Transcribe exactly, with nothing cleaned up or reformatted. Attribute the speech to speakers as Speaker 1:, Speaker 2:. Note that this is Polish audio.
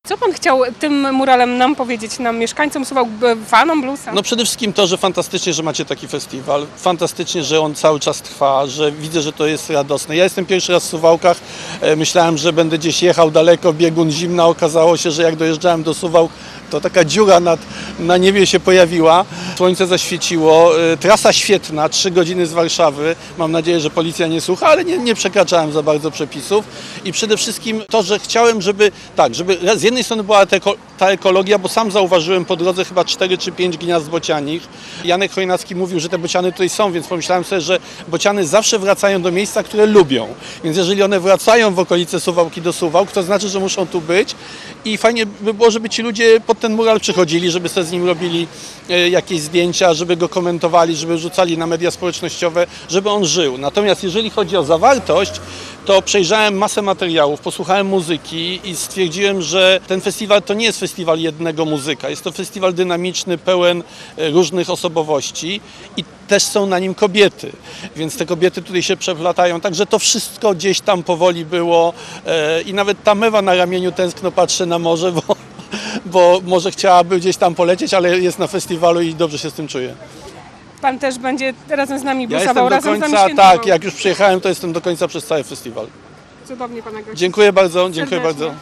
Speaker 1: Co pan chciał tym muralem nam powiedzieć, nam mieszkańcom Suwałk, fanom bluesa?
Speaker 2: No przede wszystkim to, że fantastycznie, że macie taki festiwal, fantastycznie, że on cały czas trwa, że widzę, że to jest radosne. Ja jestem pierwszy raz w Suwałkach, myślałem, że będę gdzieś jechał daleko, biegun zimna, okazało się, że jak dojeżdżałem do Suwałk, to taka dziura nad, na niebie się pojawiła, słońce zaświeciło, trasa świetna, trzy godziny z Warszawy, mam nadzieję, że policja nie słucha, ale nie, nie przekraczałem za bardzo przepisów i przede wszystkim to, że chciałem, żeby, tak, żeby z jednej strony była ta, eko, ta ekologia, bo sam zauważyłem po drodze chyba cztery czy pięć gniazd bocianich. Janek Chojnacki mówił, że te bociany tutaj są, więc pomyślałem sobie, że bociany zawsze wracają do miejsca, które lubią, więc jeżeli one wracają w okolice Suwałki do Suwałk, to znaczy, że muszą tu być i fajnie by było, żeby ci ludzie pod ten mural przychodzili, żeby sobie z nim robili jakieś zdjęcia, żeby go komentowali, żeby rzucali na media społecznościowe, żeby on żył. Natomiast jeżeli chodzi o zawartość, to przejrzałem masę materiałów, posłuchałem muzyki i stwierdziłem, że ten festiwal to nie jest festiwal jednego muzyka. Jest to festiwal dynamiczny, pełen różnych osobowości i też są na nim kobiety, więc te kobiety tutaj się przeplatają. Także to wszystko gdzieś tam powoli było i nawet ta mewa na ramieniu tęskno patrzę na morze, bo, bo może chciałaby gdzieś tam polecieć, ale jest na festiwalu i dobrze się z tym czuje.
Speaker 1: Pan też będzie razem z nami
Speaker 2: Ja
Speaker 1: bluesował,
Speaker 2: jestem do
Speaker 1: razem z nami
Speaker 2: końca,
Speaker 1: świętował.
Speaker 2: tak, jak już przyjechałem, to jestem do końca przez cały festiwal.
Speaker 1: Cudownie pana gości.
Speaker 2: Dziękuję bardzo, dziękuję
Speaker 1: Serdecznie.
Speaker 2: bardzo.